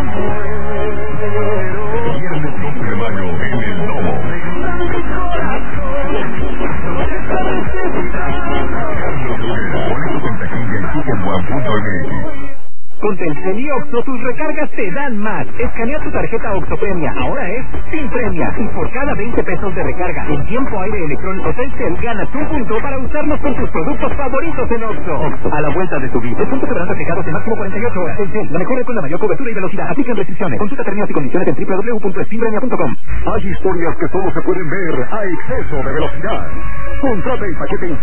Viernes 12 de mayo en el Domo. Boletos en taquilla y ticketone.mx. Con Telcel y Oxxo, tus recargas te dan más. Escanea tu tarjeta Oxxo Premia. Ahora es sin premia. Y por cada 20 pesos de recarga en tiempo aire electrónico Telcel, ganas un punto para usarlos con tus productos favoritos en Oxxo. Oxxo, a la vuelta de tu vida. Los puntos serán reflejados en máximo 48 horas. Telcel, la mejor con la mayor cobertura y velocidad. Aplican restricciones. Consulta términos y condiciones en www.spinpremia.com. Hay historias que solo se pueden ver a exceso de velocidad. Contrata el paquete